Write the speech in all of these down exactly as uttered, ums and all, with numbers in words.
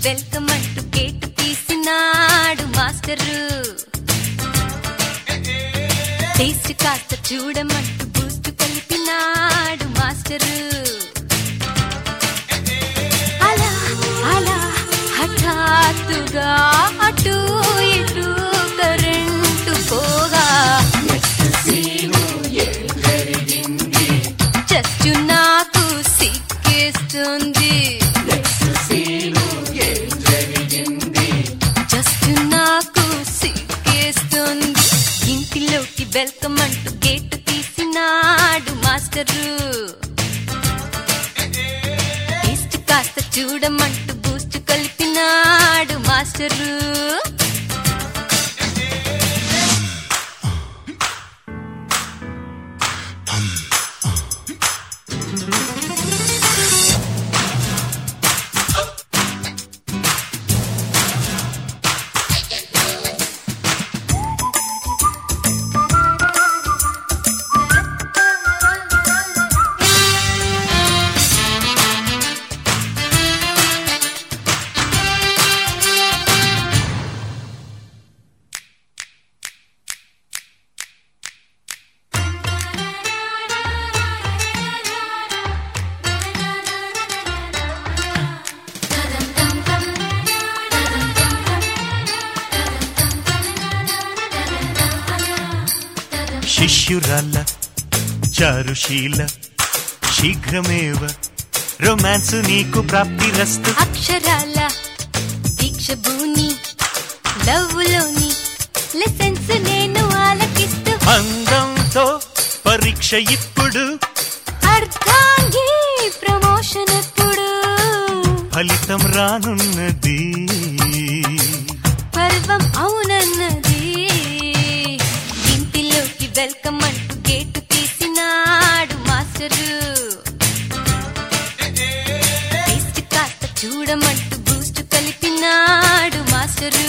Welcome అంటూ gate తీసినాడు master. Taste కాస్త చూడమంటూ బూస్ట్ కలిపినాడు మాస్టరు. అలా అలా హఠాత్తుగా అటు ఇటు కరెంటు పోగా జస్ట్ నాకు సిక్కేస్తుంది. జస్ట్ నాకు సిక్కేస్తుంది. ఇంటిలోకి వెల్కమ్ అంటూ గేటు తీసినాడు మాస్టరు. టేస్ట్ కాస్త చూడమంటూ బూస్ట్ కలిపినాడు మాస్టరు. శిష్యురాల చారుశీల శీఘ్రమేవ రొమాన్సు నీకు ప్రాప్తిరస్తు. అక్షరాల దీక్ష భూని లవ్వులోని లెసన్స్ నేను ఆలకిస్తూ అందంతో పరీక్ష ఇప్పుడు అర్ధాంగి ప్రమోషన్ ఎప్పుడు ఫలితం రానున్నది పర్వం అవునన్నది. ఇంటిలోకి వెల్కమ్ అంటూ గేటు తీసినాడు మాస్టరు. టేస్ట్ కాస్త చూడమంటూ బూస్ట్ కలిపినాడు మాస్టరు.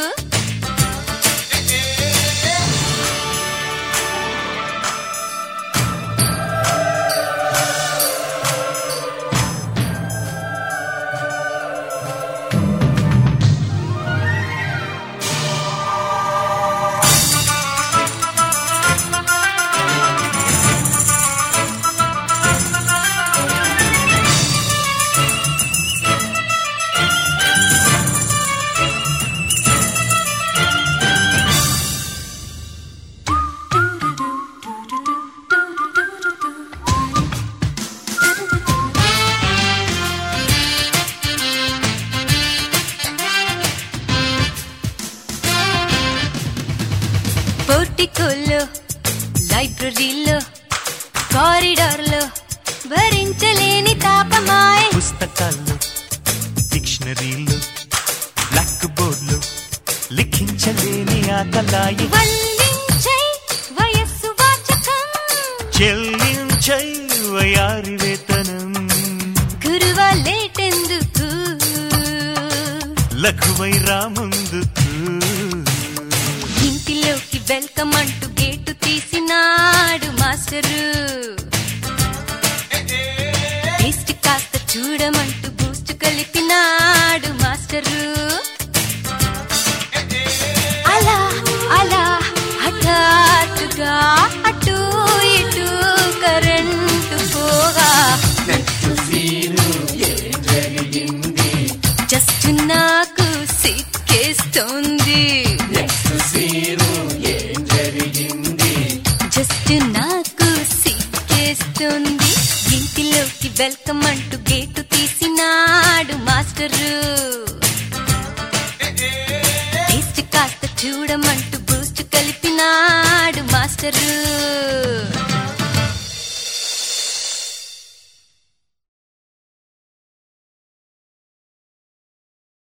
పోర్టికోలో లైబ్రరీలో కారిడార్లో భరించలేని తాపమాయ పుస్తకాల్లో డిక్షనరీలో బ్లాక్ బోర్డులో లిఖించలేని ఆకలాయి వల్లించై వయస్సు వాచకం చెల్లించై వయారి వేతనం గురువా లేటెందుకు లఘువై రాముందుకు. ఇంటిలోకి వెల్కమ్ అంటూ గేటు తీసినాడు మాస్టరు. టేస్ట్ కాస్త చూడమంటూ బూస్ట్ కలిపినాడు మాస్టరు. అలా అలా హఠాత్తుగా అటు ఇటు కరెంటు పోగా జస్ట్ నాకు సిక్కేస్తుంది. జస్ట్ నాకు సిక్కేస్తుంది. ఇంటిలోకి వెల్కమ్ అంటూ గేటు తీసినాడు మాస్టరు. టేస్ట్ కాస్త చూడమంటూ బూస్ట్ కలిపినాడు మాస్టరు.